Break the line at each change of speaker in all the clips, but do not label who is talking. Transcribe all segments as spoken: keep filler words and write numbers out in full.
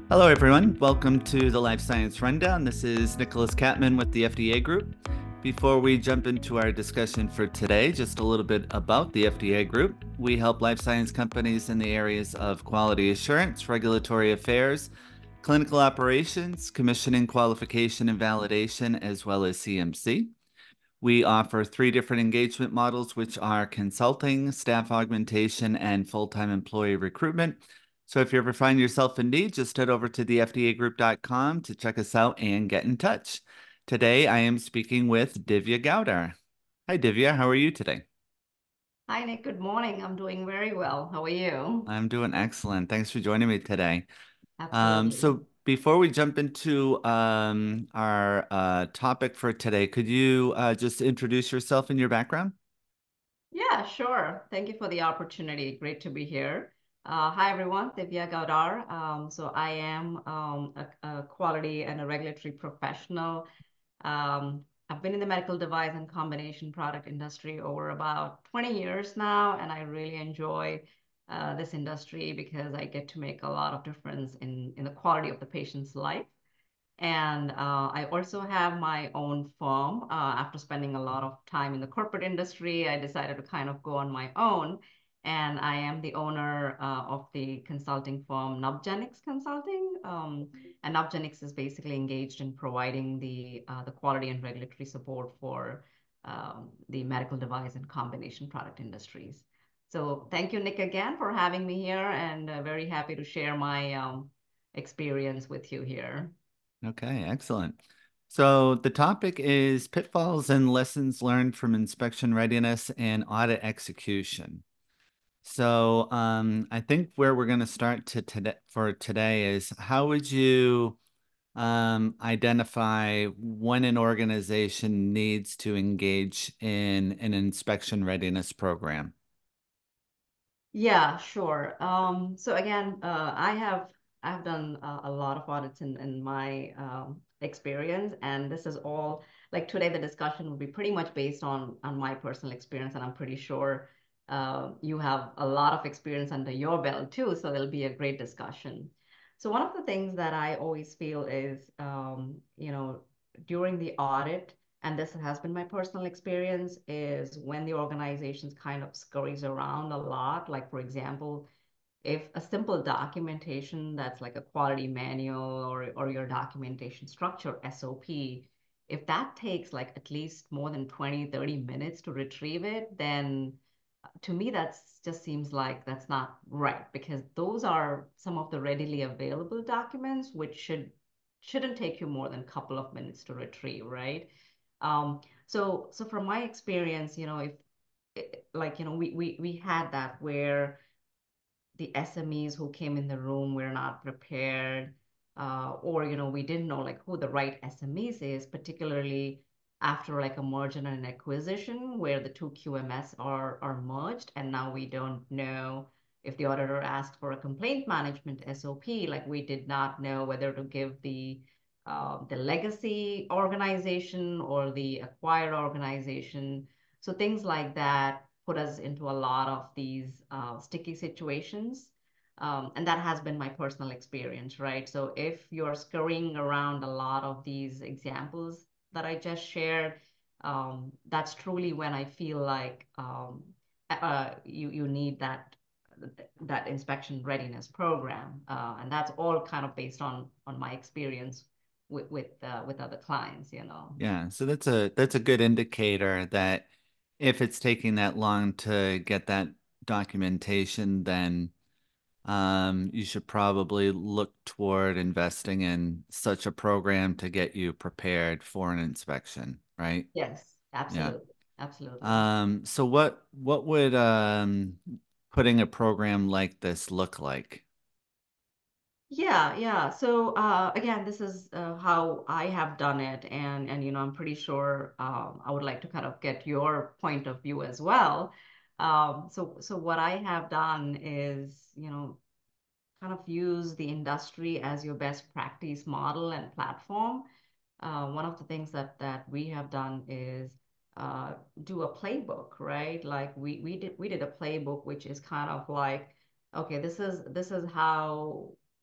Hello, everyone. Welcome to the Life Science Rundown. This is Nicholas Catman with the F D A Group. Before we jump into our discussion for today, just a little bit about the F D A Group. We help life science companies in the areas of quality assurance, regulatory affairs, clinical operations, commissioning, qualification, and validation, as well as C M C. We offer three different engagement models, which are consulting, staff augmentation, and full-time employee recruitment. So if you ever find yourself in need, just head over to the F D A group dot com to check us out and get in touch. Today, I am speaking with Divya Gowdar. Hi, Divya. How are you today?
Hi, Nick. Good morning. I'm doing very well. How are you?
I'm doing excellent. Thanks for joining me today. Um,
Absolutely.
so before we jump into um, our uh, topic for today, could you uh, just introduce yourself and your background?
Yeah, sure. Thank you for the opportunity. Great to be here. Uh, hi, everyone. Divya Gaudar. Um, so I am um, a, a quality and a regulatory professional. Um, I've been in the medical device and combination product industry over about twenty years now, and I really enjoy uh, this industry because I get to make a lot of difference in, in the quality of the patient's life. And uh, I also have my own firm. Uh, after spending a lot of time in the corporate industry, I decided to kind of go on my own. And I am the owner uh, of the consulting firm Nubgenix Consulting. Um, and Nubgenix is basically engaged in providing the uh, the quality and regulatory support for um, the medical device and combination product industries. So thank you, Nick, again for having me here, and uh, very happy to share my um, experience with you here.
Okay, excellent. So the topic is pitfalls and lessons learned from inspection readiness and audit execution. So um, I think where we're going to start to today for today is how would you um, identify when an organization needs to engage in an inspection readiness program?
Yeah, sure. Um, so again, uh, I have I've done uh, a lot of audits in in my um, experience, and this is all like today the discussion will be pretty much based on on my personal experience, and I'm pretty sure uh, you have a lot of experience under your belt too, so it'll be a great discussion. So one of the things that I always feel is, um, you know, during the audit and this has been my personal experience, is when the organizations kind of scurries around a lot. Like, for example, if a simple documentation that's like a quality manual or, or your documentation structure, S O P, if that takes like at least more than twenty, thirty minutes to retrieve it, then to me, that's just seems like that's not right because those are some of the readily available documents which should shouldn't take you more than a couple of minutes to retrieve, right? Um, so so from my experience, you know, if like you know, we we we had that where the S M Es who came in the room were not prepared, uh, or you know, we didn't know like who the right S M Es is, particularly after like a merger and an acquisition where the two Q M S are are merged, and now we don't know if the auditor asked for a complaint management S O P, like we did not know whether to give the uh, the legacy organization or the acquired organization. So things like that put us into a lot of these uh, sticky situations. Um, and that has been my personal experience, right? So if you're scurrying around a lot of these examples that I just shared, um, that's truly when I feel like um, uh, you you need that that inspection readiness program, uh, and that's all kind of based on on my experience with with uh, with other clients, you know.
Yeah, so that's a that's a good indicator that if it's taking that long to get that documentation, then um, you should probably look toward investing in such a program to get you prepared for an inspection, right?
Yes,
Yeah.
absolutely, absolutely.
Um, so what what would um putting a program like this look like?
Yeah, yeah. So uh, again, this is uh, how I have done it, and and you know, I'm pretty sure um, I would like to kind of get your point of view as well. Um, so so what I have done is, you know, kind of use the industry as your best practice model and platform. Uh, one of the things that that we have done is uh, do a playbook, right? Like we we did we did a playbook which is kind of like, okay, this is this is how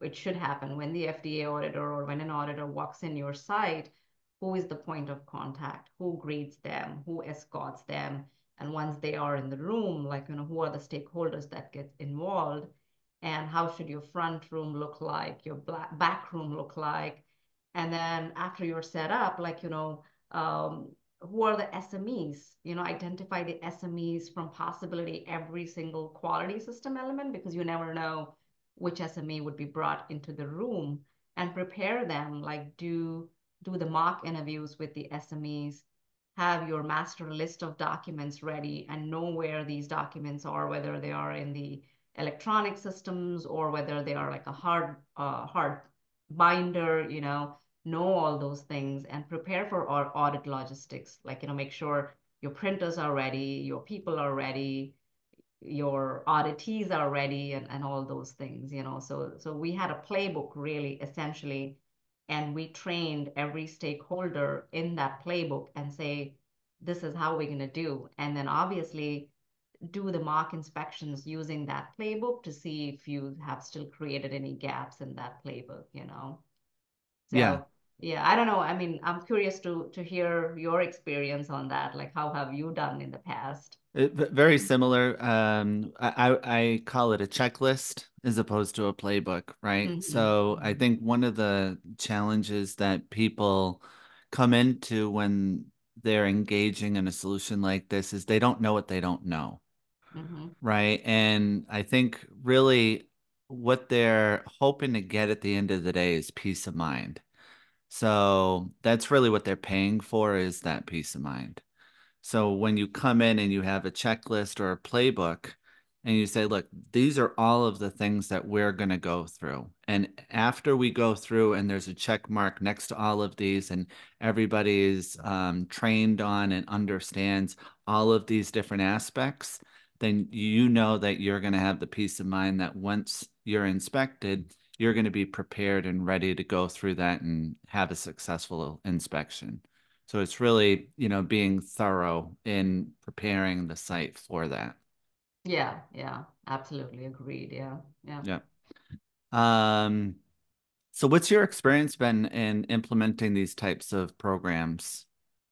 it should happen when the F D A auditor or when an auditor walks in your site, who is the point of contact, who greets them, who escorts them, and once they are in the room, like, you know, who are the stakeholders that get involved, and how should your front room look like, your black, back room look like, and then after you're set up, like, you know, um, who are the S M Es, you know, identify the S M Es from possibility every single quality system element, because you never know which S M E would be brought into the room, and prepare them, like do do the mock interviews with the S M Es, have your master list of documents ready and know where these documents are, whether they are in the electronic systems or whether they are like a hard uh, hard binder, you know, know all those things and prepare for our audit logistics. Like, you know, make sure your printers are ready, your people are ready, your auditees are ready, and, and all those things, you know. So so we had a playbook really essentially, and we trained every stakeholder in that playbook and say, this is how we're going to do. And then obviously do the mock inspections using that playbook to see if you have still created any gaps in that playbook, you know.
Yeah.
So yeah, I don't know. I mean, I'm curious to to hear your experience on that. Like, how have you done in the past?
It, v- very similar. Um, I, I I call it a checklist as opposed to a playbook, right?
Hmm.
So I think one of the challenges that people come into when they're engaging in a solution like this is they don't know what they don't know,
Hmm.
right? And I think really what they're hoping to get at the end of the day is peace of mind. So that's really what they're paying for is that peace of mind. So when you come in and you have a checklist or a playbook and you say, look, these are all of the things that we're going to go through. And after we go through and there's a check mark next to all of these and everybody is um, trained on and understands all of these different aspects, then you know that you're going to have the peace of mind that once you're inspected, you're going to be prepared and ready to go through that and have a successful inspection. So it's really, you know, being thorough in preparing the site for that.
Yeah, yeah, absolutely agreed. Yeah, yeah.
Yeah. Um, so what's your experience been in implementing these types of programs?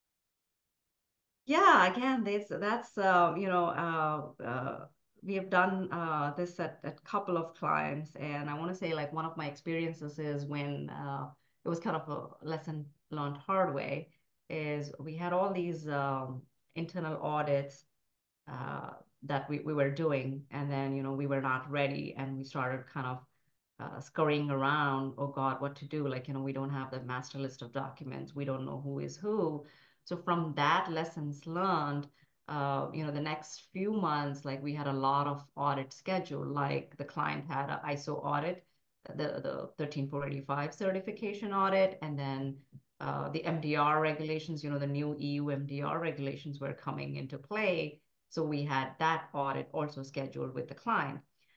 Yeah, again, this that's uh, you know, uh, uh, we have done uh, this at a couple of clients, and I want to say like one of my experiences is when uh, it was kind of a lesson learned hard way, is we had all these um, internal audits uh, that we, we were doing, and then you know we were not ready, and we started kind of uh, scurrying around. Oh God, what to do? Like, you know, we don't have the master list of documents. We don't know who is who. So from that lessons learned, uh, you know, the next few months, like we had a lot of audit schedule. Like the client had an I S O audit, the the thirteen four eighty-five certification audit, and then uh, the M D R regulations. You know, the new E U M D R regulations were coming into play. So we had that audit also scheduled with the client.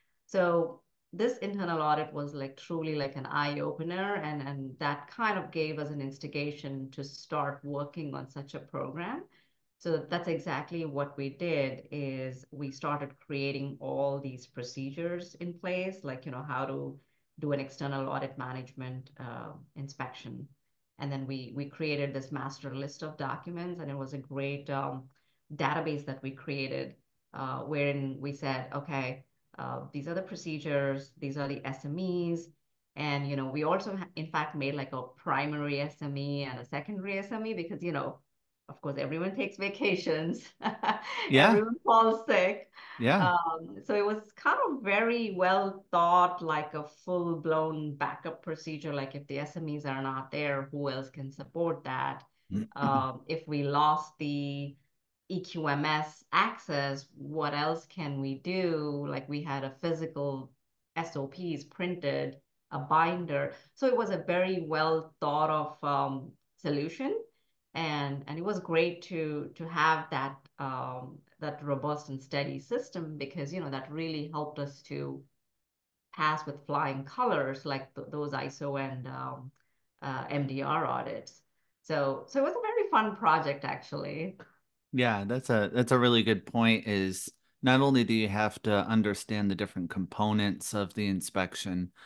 So this internal audit was like truly like an eye opener, and and that kind of gave us an instigation to start working on such a program. So that's exactly what we did is we started creating all these procedures in place, like, you know, how to do an external audit management uh, inspection. And then we we created this master list of documents, and it was a great um, database that we created, uh, wherein we said, okay, uh, these are the procedures, these are the S M Es. And, you know, we also, in fact, made like a primary S M E and a secondary S M E because, you know, of course, everyone takes vacations,
Yeah,
everyone falls sick.
yeah.
Um, so it was kind of very well thought, like a full blown backup procedure. Like if the S M Es are not there, who else can support that? Um, if we lost the E Q M S access, what else can we do? Like we had a physical S O Ps printed, a binder. So it was a very well thought of um, solution, and and it was great to to have that um, that robust and steady system, because you know that really helped us to pass with flying colors like th those I S O and um, uh, M D R audits. So so it was a very fun project actually.
Yeah, that's a that's a really good point is not only do you have to understand the different components of the inspection,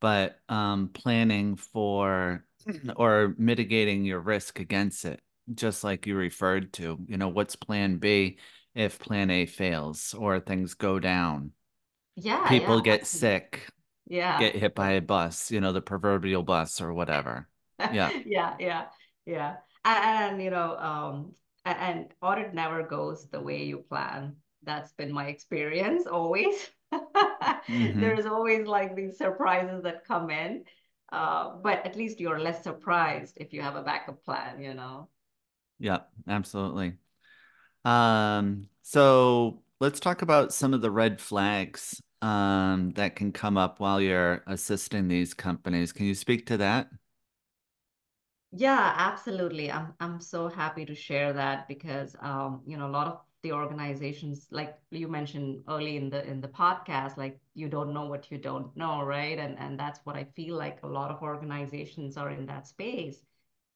but um, planning for or mitigating your risk against it, just like you referred to. You know, what's plan B if plan A fails or things go down?
Yeah, yeah,
People get
absolutely.
sick,
Yeah,
get hit by
yeah.
a bus, you know, the proverbial bus or whatever. Yeah.
Yeah, yeah, yeah. And, and, you know, um, a- and audit never goes the way you plan. That's been my experience always.
Hmm.
There's always like these surprises that come in. Uh, but at least you're less surprised if you have a backup plan, you know.
Yeah, absolutely. Um, so let's talk about some of the red flags um, that can come up while you're assisting these companies. Can you speak to that?
Yeah, absolutely. I'm I'm so happy to share that because um, you know, a lot of the organizations, like you mentioned early in the in the podcast, like you don't know what you don't know, right? And and that's what I feel like a lot of organizations are in that space.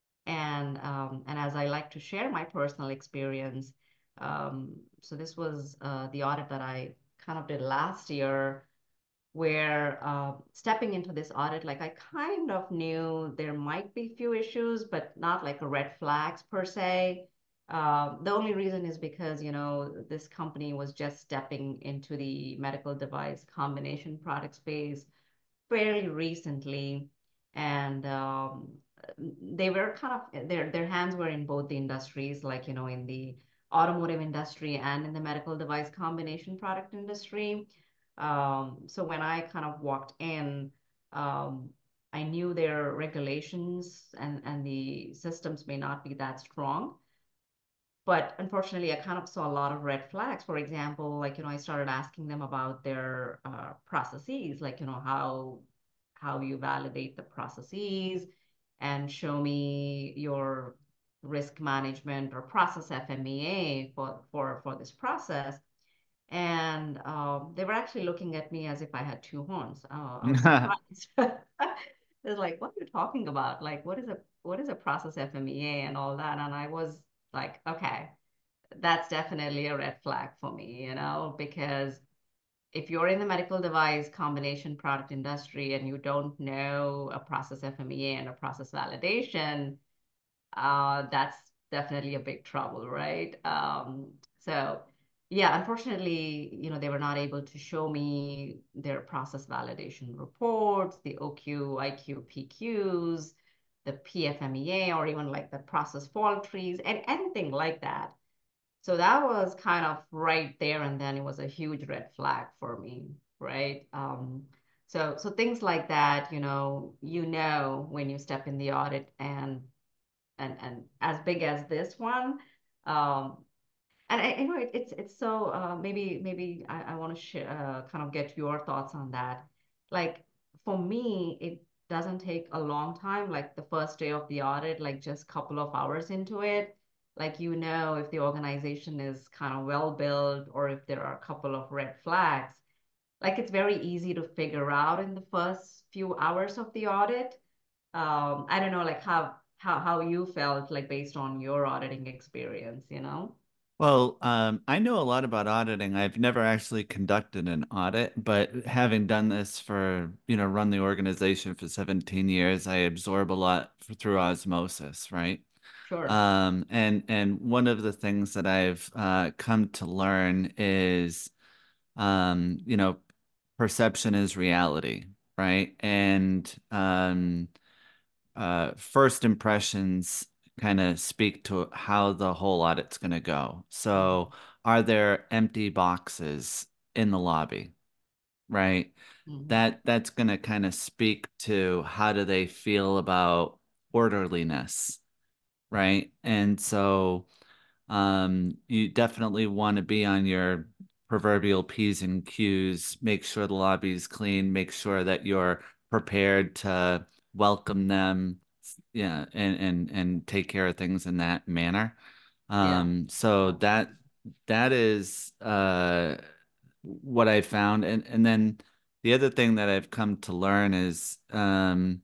And um, and as I like to share my personal experience, um, so this was uh, the audit that I kind of did last year where uh, stepping into this audit, like I kind of knew there might be few issues, but not like a red flags per se. Uh, the only reason is because, you know, this company was just stepping into the medical device combination product space fairly recently. And um, they were kind of, their, their hands were in both the industries, like, you know, in the automotive industry and in the medical device combination product industry. Um, so when I kind of walked in, um, I knew their regulations and, and the systems may not be that strong. But unfortunately, I kind of saw a lot of red flags. For example, like, you know, I started asking them about their uh, processes, like, you know, how how you validate the processes and show me your risk management or process F M E A for for for this process. And um, they were actually looking at me as if I had two horns. Uh, I was surprised. They're like, "What are you talking about? Like, what is a what is a process F M E A and all that?" And I was like, "Okay, that's definitely a red flag for me, you know, because if you're in the medical device combination product industry and you don't know a process F M E A and a process validation, uh, that's definitely a big trouble, right? Um, so yeah, unfortunately, you know, they were not able to show me their process validation reports, the O Q, I Q, P Qs, the P F M E A, or even like the process fault trees and anything like that. So that was kind of right there and then it was a huge red flag for me, right? Um, so so things like that, you know, you know when you step in the audit and and and as big as this one, um, and I, you know it, it's it's so uh, maybe maybe I, I want to share uh, kind of get your thoughts on that. Like for me, it doesn't take a long time. Like the first day of the audit, like just couple of hours into it, like you know if the organization is kind of well built or if there are a couple of red flags. Like it's very easy to figure out in the first few hours of the audit. Um, I don't know, like how how how you felt like based on your auditing experience, you know?
Well, um, I know a lot about auditing. I've never actually conducted an audit, but having done this for, you know, run the organization for seventeen years, I absorb a lot f- through osmosis, right?
Sure.
Um, and and one of the things that I've uh, come to learn is, um, you know, perception is reality, right? And um, uh, first impressions kind of speak to how the whole audit's going to go. So,
Hmm.
are there empty boxes in the lobby, right?
Hmm.
That that's going to kind of speak to how do they feel about orderliness, right? And so um, you definitely want to be on your proverbial P's and Q's, make sure the lobby is clean, make sure that you're prepared to welcome them, yeah, and and and take care of things in that manner.
Yeah,
Um, so that
absolutely.
that is uh what I found. And and then the other thing that I've come to learn is um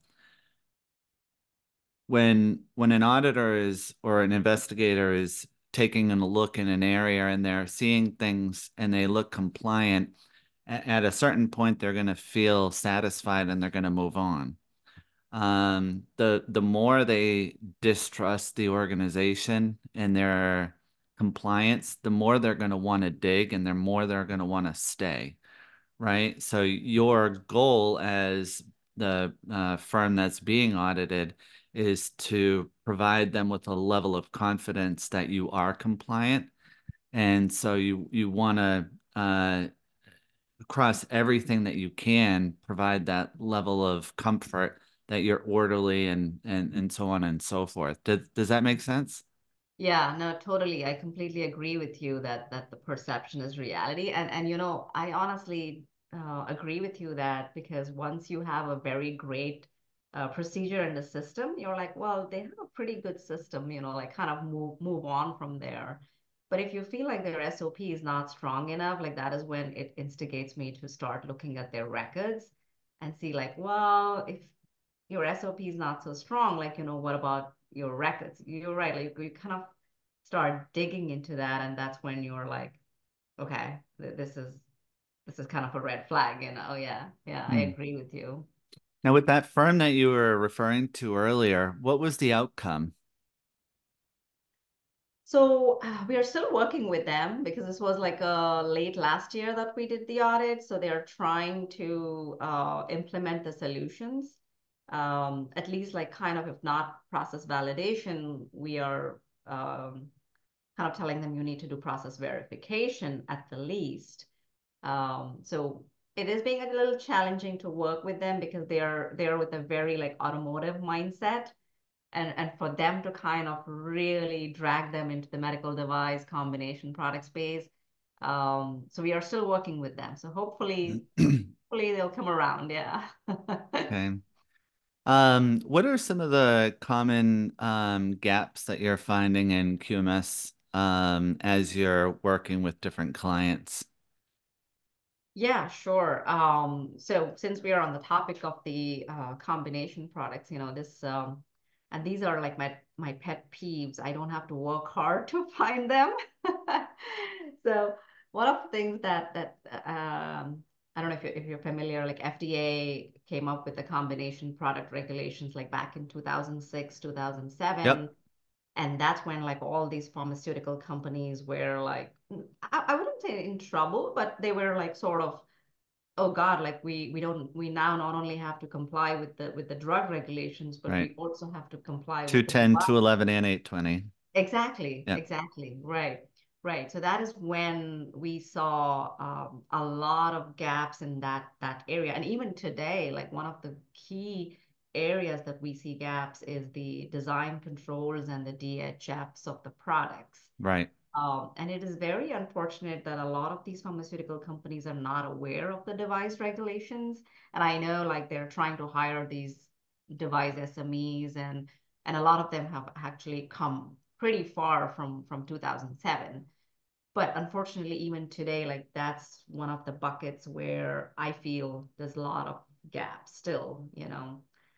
when when an auditor is or an investigator is taking a look in an area and they're seeing things and they look compliant, a- at a certain point, they're going to feel satisfied and they're going to move on. Um, the the more they distrust the organization and their compliance, the more they're going to want to dig and the more they're going to want to stay, right? So your goal as the uh, firm that's being audited is to provide them with a level of confidence that you are compliant. And so you you want to uh, across everything that you can provide that level of comfort that you're orderly and and and so on and so forth. Does does that make sense?
Yeah, no, totally. I completely agree with you that that the perception is reality. And and you know, I honestly uh, agree with you that because once you have a very great uh, procedure in the system, you're like, well, they have a pretty good system, you know, like kind of move move on from there. But if you feel like their S O P is not strong enough, like that is when it instigates me to start looking at their records and see like, well, if your S O P is not so strong, like, you know, what about your records? You're right, like you kind of start digging into that, and that's when you're like, okay, th this is this is kind of a red flag, you know? Yeah, yeah, I
Hmm.
agree with you.
Now, with that firm that you were referring to earlier, what was the outcome?
So uh, we are still working with them because this was like uh, late last year that we did the audit. So they're trying to uh, implement the solutions. Um, at least like kind of, if not process validation, we are um, kind of telling them you need to do process verification at the least. Um, so it is being a little challenging to work with them because they are they're with a very like automotive mindset, and and for them to kind of really drag them into the medical device combination product space. Um, so we are still working with them. So hopefully, hopefully they'll come around. Yeah.
Okay. Um, what are some of the common um, gaps that you're finding in Q M S um, as you're working with different clients?
Yeah, sure. Um, so since we are on the topic of the uh, combination products, you know, this um, and these are like my my pet peeves. I don't have to work hard to find them. So one of the things that that um, I don't know if you're, if you're familiar, like F D A came up with the combination product regulations like back in two thousand six,
Yep,
two thousand seven, and that's when like all these pharmaceutical companies were like, I, I wouldn't say in trouble, but they were like sort of, oh God, like we we don't we now not only have to comply with the with the drug regulations, but
right.
we also have to comply with the
two ten,
device.
two eleven, and eight twenty.
Exactly,
Yep,
exactly. Right, right. So that is when we saw um, a lot of gaps in that that area. And even today, like one of the key areas that we see gaps is the design controls and the D H Fs of the products.
right,
Um, and it is very unfortunate that a lot of these pharmaceutical companies are not aware of the device regulations. And I know like they're trying to hire these device S M Es, and and a lot of them have actually come pretty far from from two thousand seven. But unfortunately, even today, like that's one of the buckets where I feel there's a lot of gaps still, you know.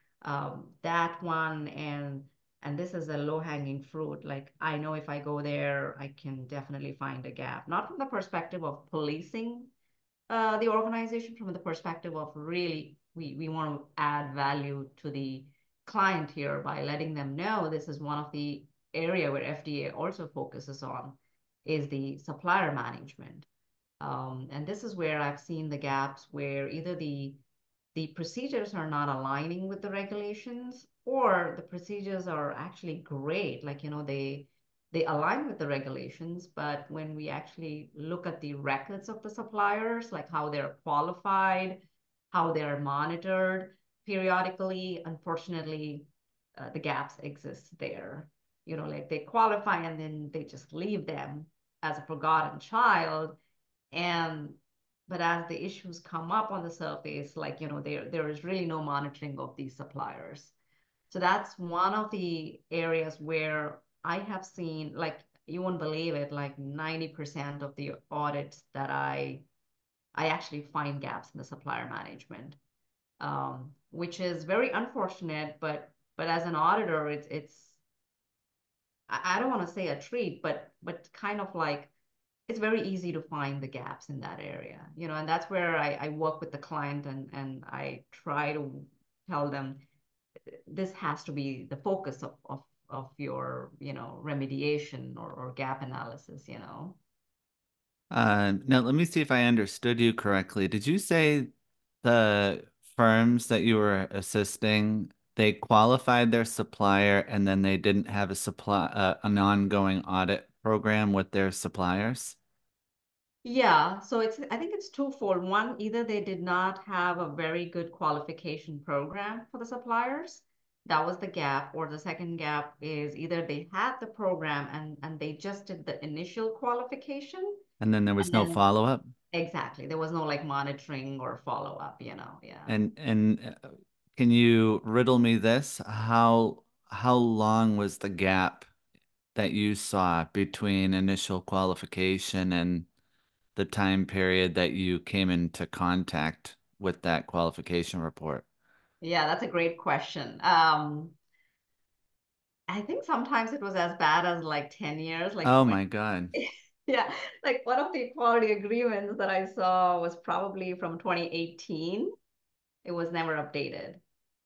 Um, that one, and and this is a low-hanging fruit. Like I know if I go there, I can definitely find a gap. Not from the perspective of policing uh, the organization, from the perspective of really we we want to add value to the client here by letting them know this is one of the area where F D A also focuses on is the supplier management. Um, and this is where I've seen the gaps where either the the procedures are not aligning with the regulations, or the procedures are actually great, like you know they they align with the regulations, but when we actually look at the records of the suppliers, like how they're qualified, how they're monitored periodically, unfortunately uh, the gaps exist there. You know, like they qualify and then they just leave them as a forgotten child. And but as the issues come up on the surface, like, you know, there there is really no monitoring of these suppliers. So that's one of the areas where I have seen, like, you won't believe it, like ninety percent of the audits that I I actually find gaps in the supplier management, um, which is very unfortunate, but but as an auditor, it's it's I I don't want to say a treat, but but kind of like it's very easy to find the gaps in that area, you know, and that's where I, I work with the client and and I try to tell them this has to be the focus of of of your, you know, remediation or, or gap analysis, you know.
Uh, now, let me see if I understood you correctly. Did you say the firms that you were assisting, they qualified their supplier and then they didn't have a supply, uh, an ongoing audit program with their suppliers?
Yeah, so it's I think it's twofold. One, either they did not have a very good qualification program for the suppliers. That was the gap. Or the second gap is either they had the program and and they just did the initial qualification
And then there was
and
no
then
follow-up?
exactly there was no like monitoring or follow up, you know. Yeah.
And and uh, can you riddle me this? How how long was the gap that you saw between initial qualification and the time period that you came into contact with that qualification report?
Yeah, that's a great question. Um, I think sometimes it was as bad as like ten years, like
Oh
twenty.
my God.
Yeah, like one of the equality agreements that I saw was probably from twenty eighteen. It was never updated.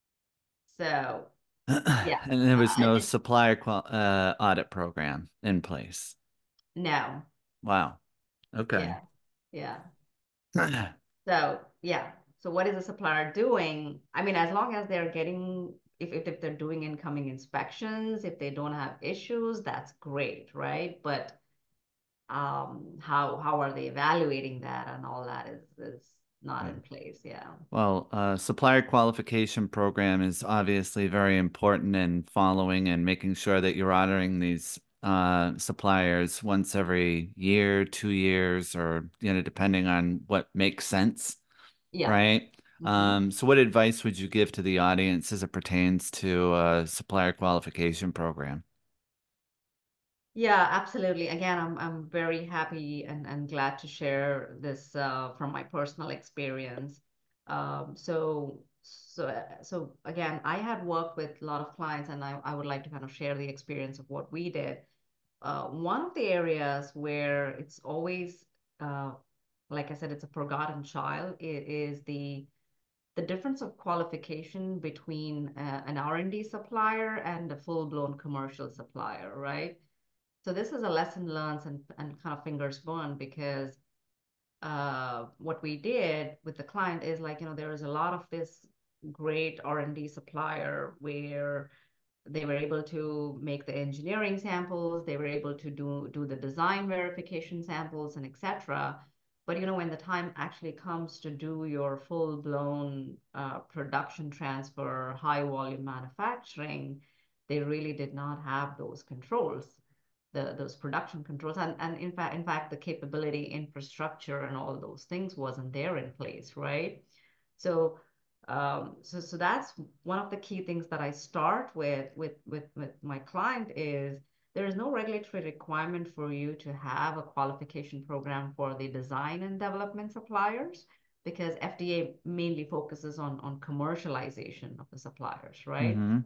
So, yeah,
And there was
uh,
no
it's
supplier qual uh, audit program in place.
no.
Wow. Okay.
Yeah. Yeah. So, yeah. So what is the supplier doing? I mean, as long as they're getting, if, if, if they're doing incoming inspections, if they don't have issues, that's great, right? But um, how how are they evaluating that and all that is is not
Right.
in place. Yeah.
Well, uh, supplier qualification program is obviously very important in following and making sure that you're auditing these uh, suppliers once every year, two years, or you know, depending on what makes sense,
Yeah.
right?
Hmm.
Um, so what advice would you give to the audience as it pertains to a supplier qualification program?
Yeah, absolutely. Again, I'm I'm very happy and, and glad to share this uh, from my personal experience. Um, so so so again, I had worked with a lot of clients, and I, I would like to kind of share the experience of what we did. Uh, one of the areas where it's always uh, like I said, it's a forgotten child. It is the the difference of qualification between uh, an R and D supplier and a full-blown commercial supplier, right? So this is a lesson learned and, and kind of fingers burned because uh, what we did with the client is like, you know, there is a lot of this great R and D supplier where they were able to make the engineering samples, they were able to do, do the design verification samples and et cetera. But you know, when the time actually comes to do your full-blown uh, production transfer, high volume manufacturing, they really did not have those controls, the those production controls, and and in fact, in fact, the capability, infrastructure, and all those things wasn't there in place, right? So um, so, so that's one of the key things that I start with with with with my client is there is no regulatory requirement for you to have a qualification program for the design and development suppliers because F D A mainly focuses on on commercialization of the suppliers, right?
Mm-hmm.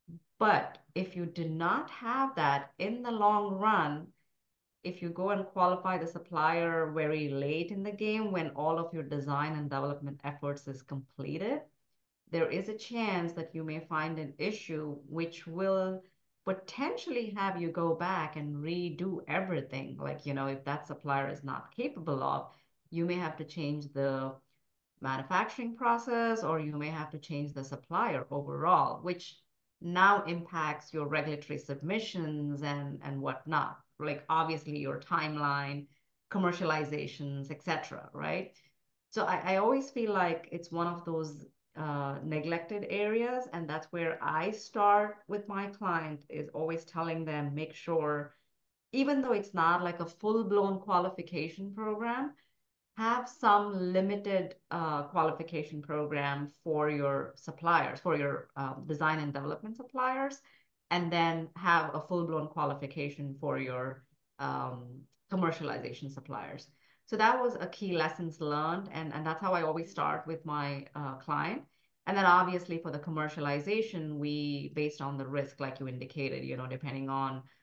But if you do not have that in the long run, if you go and qualify the supplier very late in the game when all of your design and development efforts is completed, there is a chance that you may find an issue which will potentially have you go back and redo everything. Like, you know, if that supplier is not capable of, you may have to change the manufacturing process or you may have to change the supplier overall, which now impacts your regulatory submissions and and whatnot. Like obviously your timeline, commercializations, et cetera, right? So I, I always feel like it's one of those uh, neglected areas, and that's where I start with my client is always telling them make sure, even though it's not like a full-blown qualification program, have some limited uh, qualification program for your suppliers, for your um, design and development suppliers, and then have a full-blown qualification for your um, commercialization suppliers. So that was a key lessons learned, and, and that's how I always start with my uh, client. And then obviously for the commercialization, we based on the risk, like you indicated, you know, depending on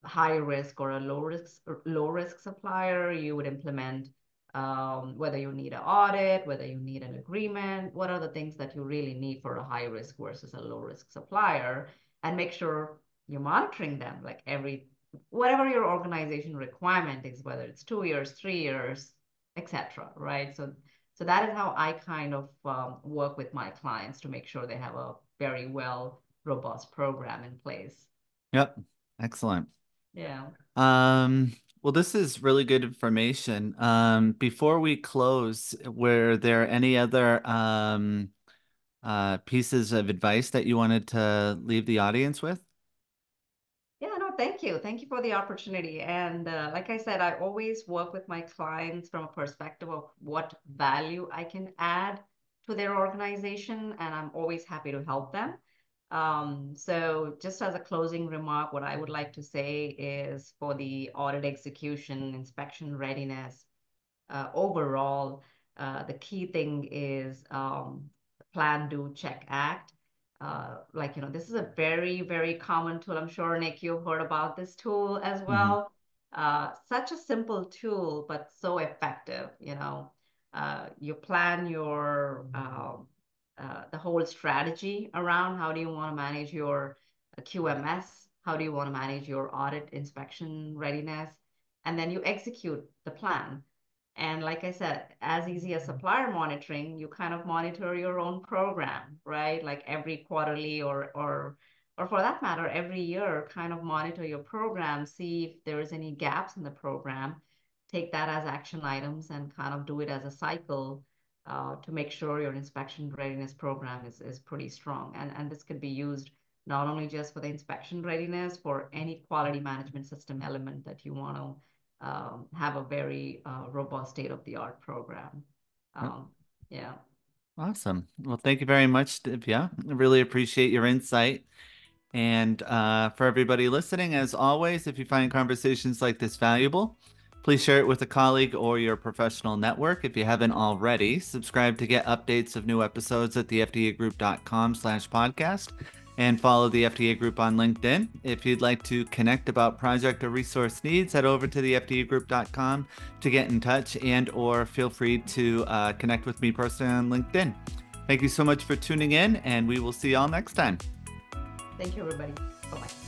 high risk or a low risk low risk supplier, you would implement um, whether you need an audit, whether you need an agreement, what are the things that you really need for a high risk versus a low risk supplier, and make sure you're monitoring them like every whatever your organization requirement is, whether it's two years, three years, et cetera. Right? So so that is how I kind of um, work with my clients to make sure they have a very well robust program in place.
Yep. Excellent.
Yeah.
Um, well, this is really good information. Um, before we close, were there any other um, uh, pieces of advice that you wanted to leave the audience with?
Yeah, no, thank you. Thank you for the opportunity. And uh, like I said, I always work with my clients from a perspective of what value I can add to their organization, and I'm always happy to help them. Um, so just as a closing remark, what I would like to say is for the audit execution, inspection readiness, uh, overall, uh, the key thing is um, plan, do, check, act. Uh, like, you know, this is a very, very common tool. I'm sure, Nick, you've heard about this tool as
Hmm.
well. Uh, such a simple tool, but so effective, you know. Uh, you plan your um, uh, the whole strategy around how do you want to manage your uh, Q M S, how do you want to manage your audit inspection readiness, and then you execute the plan. And like I said, as easy as supplier monitoring, you kind of monitor your own program, right? Like every quarterly or or or for that matter, every year, kind of monitor your program, see if there is any gaps in the program, take that as action items and kind of do it as a cycle uh, to make sure your inspection readiness program is, is pretty strong. And, and this could be used not only just for the inspection readiness, for any quality management system element that you want to um, have a very uh, robust state-of-the-art program.
Yep.
Um, yeah.
Awesome. Well, thank you very much, Divya. I really appreciate your insight. And uh, for everybody listening, as always, if you find conversations like this valuable, please share it with a colleague or your professional network. If you haven't already, subscribe to get updates of new episodes at the F D A group dot com slash podcast and follow the F D A Group on LinkedIn. If you'd like to connect about project or resource needs, head over to the F D A group dot com to get in touch, and or feel free to uh, connect with me personally on LinkedIn. Thank you so much for tuning in, and we will see y'all next time.
Thank you, everybody. Bye-bye.